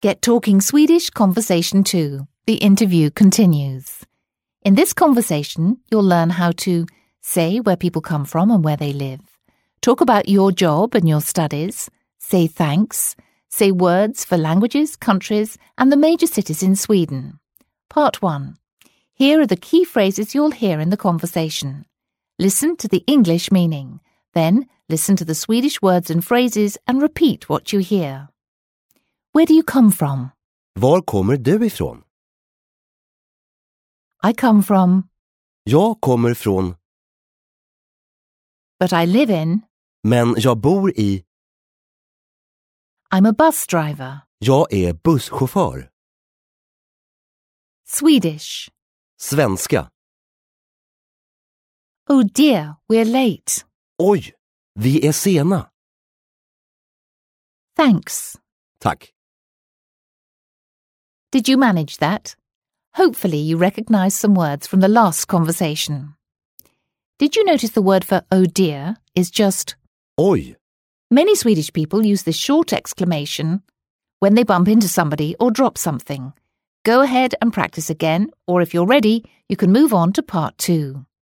Get Talking Swedish Conversation 2. The interview continues. In this conversation, you'll learn how to say where people come from and where they live, talk about your job and your studies, say thanks, say words for languages, countries, and the major cities in Sweden. Part 1. Here are the key phrases you'll hear in the conversation. Listen to the English meaning. Then listen to the Swedish words and phrases and repeat what you hear. Where do you come from? Var kommer du ifrån? I come from, Jag kommer från, but I live in. men jag bor i, I'm a bus driver. jag är busschaufför. Swedish. Svenska. Oh dear, we're late. Oj, vi är sena. Thanks. Tack. Did you manage that? Hopefully you recognize some words from the last conversation. Did you notice the word for oh dear is just Oj, Many Swedish people use this short exclamation when they bump into somebody or drop something. Go ahead and practice again, or if you're ready, you can move on to part 2.